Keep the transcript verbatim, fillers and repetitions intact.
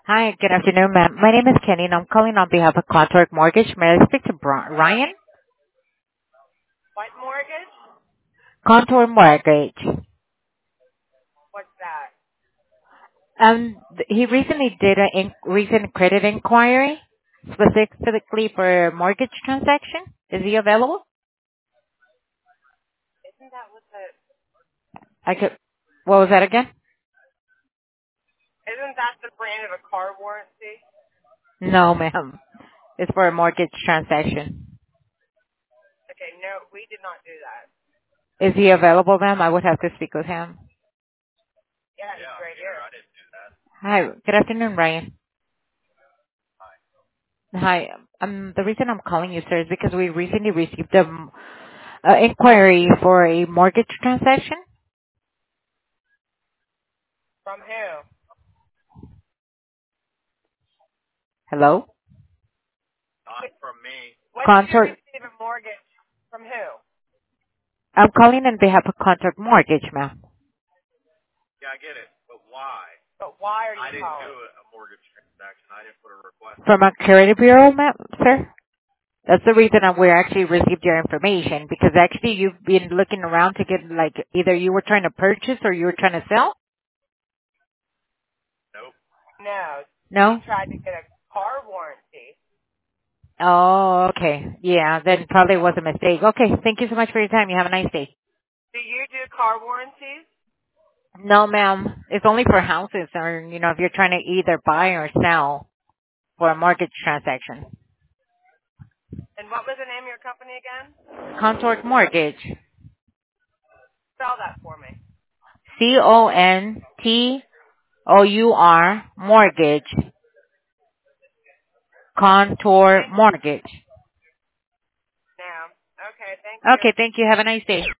Hi, good afternoon, ma'am. My name is Kenny, and I'm calling on behalf of Contour Mortgage. May I speak to Bri- Ryan? What mortgage? Contour Mortgage. What's that? Um, th- he recently did a in- recent credit inquiry, specifically for a mortgage transaction. Is he available? Isn't that what the? I could. What was that again? Isn't that the brand of a car warranty? No, ma'am. It's for a mortgage transaction. Okay, no, we did not do that. Is he available, ma'am? I would have to speak with him. Yeah, he's right here. Hi, good afternoon, Ryan. Hi. Um, the reason I'm calling you, sir, is because we recently received a m- uh, inquiry for a mortgage transaction. From who? Hello? When did you Consort. receive a mortgage? From who? I'm calling on behalf of Consort Mortgage, ma'am. But why are you calling? From a credit bureau, ma'am, sir? That's the reason that we actually received your information, because actually you've been looking around to get, like, either you were trying to purchase or you were trying to sell? No, you No? tried to get a car warranty. Oh, okay. Yeah, then probably was a mistake. Okay, thank you so much for your time. You have a nice day. Do you do car warranties? No, ma'am. It's only for houses or, you know, if you're trying to either buy or sell for a mortgage transaction. And what was the name of your company again? Consort Mortgage. Spell that for me. C O N T O U R Mortgage. Contour Thank Mortgage. you. Now. Okay, thank you. Okay, thank you. Have a nice day.